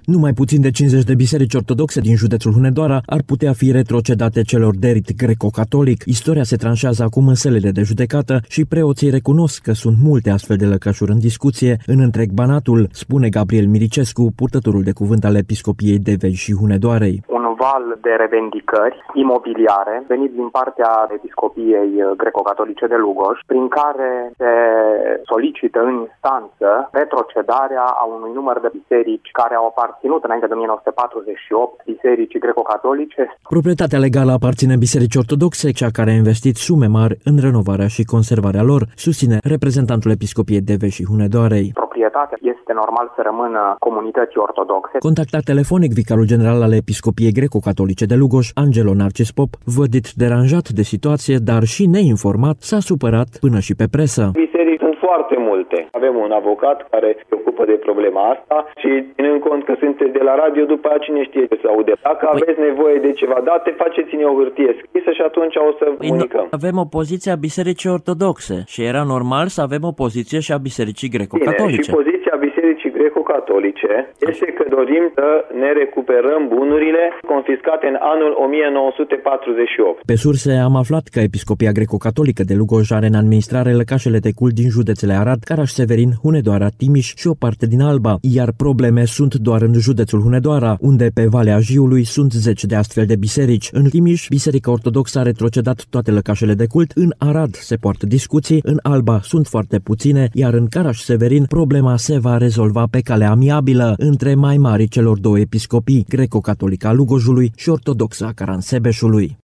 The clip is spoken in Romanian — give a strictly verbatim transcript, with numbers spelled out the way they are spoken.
Nu mai puțin de cincizeci de biserici ortodoxe din județul Hunedoara ar putea fi retrocedate celor de rit greco-catolic. Istoria se tranșează acum în sălile de judecată și preoții recunosc că sunt multe astfel de lăcașuri în discuție în întreg Banatul, spune Gabriel Miricescu, purtătorul de cuvânt al Episcopiei Devej și Hunedoarei. Un val de revendicări imobiliare venit din partea Episcopiei greco-catolice de Lugoj, prin care se solicită în instanță retrocedarea a unui număr de biserici care au aparținut înainte de o mie nouă sute patruzeci și opt bisericii greco-catolice. Proprietatea legală aparține bisericii ortodoxe, cea care a investit sume mari în renovarea și conservarea lor, susține reprezentantul Episcopiei Devej și Hunedoarei. Proprietatea este normal să rămână comunității ortodoxe. Contactat telefonic, vicarul general al Episcopiei greco-catolice de Lugoj, Angelo Narcis Pop, vădit deranjat de situație, dar și neinformat, s-a supărat până și pe presă. Biserici sunt foarte multe. Avem un avocat care se ocupă de problema asta și ținând cont că sunteți de la radio, după aceea cine știe ce se aude. Dacă păi... aveți nevoie de ceva date, faceți-ne o hârtie scrisă și atunci o să păi comunicăm. Avem o poziție a bisericii ortodoxe și era normal să avem o poziție și a bisericii greco-catolice. Bine, și poziția bisericii greco-catolice este că dorim să ne recuperăm bunurile confiscate în anul o mie nouă sute patruzeci și opt. Pe surse am aflat că Episcopia greco-catolică de Lugoj are în administrare lăcașele de cult din județele Arad, Caraș-Severin, Hunedoara, Timiș și o parte din Alba, iar probleme sunt doar în județul Hunedoara, unde pe Valea Jiului sunt zeci de astfel de biserici. În Timiș, Biserica Ortodoxă a retrocedat toate lăcașele de cult, în Arad se poartă discuții, în Alba sunt foarte puține, iar în Caraș-Severin problema se va rezolva pe cale amiabilă între mai mari celor două episcopii, greco-catolica a Lugojului și ortodoxa a Caransebeșului.